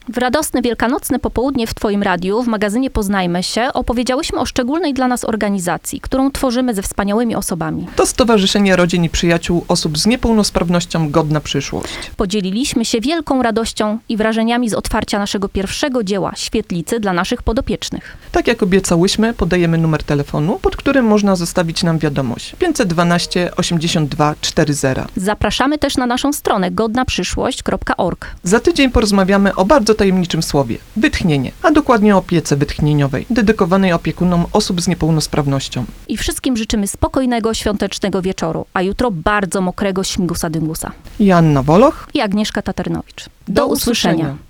W radosne wielkanocne popołudnie w Twoim radiu, w magazynie Poznajmy się, opowiedziałyśmy o szczególnej dla nas organizacji, którą tworzymy ze wspaniałymi osobami. To Stowarzyszenie Rodzin i Przyjaciół Osób z Niepełnosprawnością Godna Przyszłość. Podzieliliśmy się wielką radością i wrażeniami z otwarcia naszego pierwszego dzieła, Świetlicy dla naszych podopiecznych. Tak jak obiecałyśmy, podajemy numer telefonu, pod którym można zostawić nam wiadomość. 512 82 40. Zapraszamy też na naszą stronę godnaprzyszłość.org. Za tydzień porozmawiamy o bardzo tajemniczym słowie – wytchnienie, a dokładnie o opiece wytchnieniowej, dedykowanej opiekunom osób z niepełnosprawnością. I wszystkim życzymy spokojnego, świątecznego wieczoru, a jutro bardzo mokrego śmigusa dyngusa. Joanna Woloch. I Agnieszka Taternowicz. Do usłyszenia.